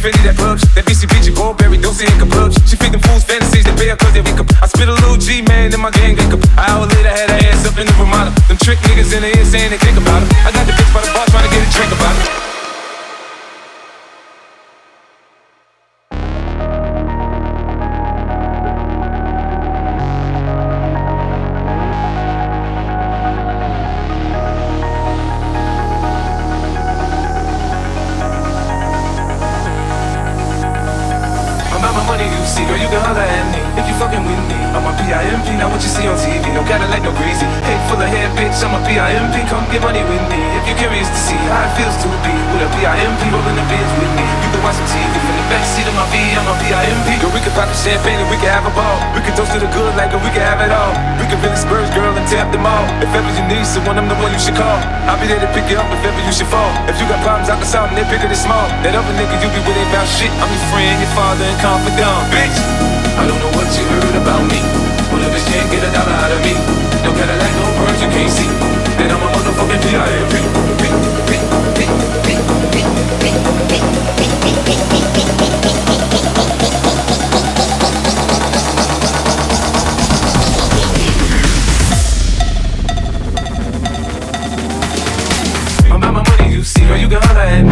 Fendi that pubs, that BCBG, Burberry, Dolce and Clubs. She feed them fools fantasies, they pay her cause they wake up. I spit a little G, man, in my gang wake up. An hour later, had her ass up in the Ramada. Them trick niggas in the ear saying they think about her. I got the bitch by the bar trying to get a drink about her. Girl, you can holler at me if you fucking with me. I'm a PIMP, not what you see on TV. No Cadillac, no greasy. Head full of hair, bitch, I'm a PIMP. Come get money with me if you're curious to see how it feels to be with a PIMP rolling the biz with me. You can watch some TV from the backseat of my V, I'm a PIMP. Girl, we can pop the champagne and we can have a ball. We can toast to the good like we can have it all. We can really spurge, girl, and tap them all. If ever you need someone, I'm the one you should call. I'll be there to pick you up if ever you should fall. If you got problems, I can solve them, they're bigger than small. That other nigga you be with ain't about shit. I'm your friend, your father, and confidant, bitch. I don't know what you heard about me. Well, if bitch can't get a dollar out of me, no Cadillac, no birds you can't see. Then I'm a motherfucking PIMP. I'm about my money, you see, girl, you can holler at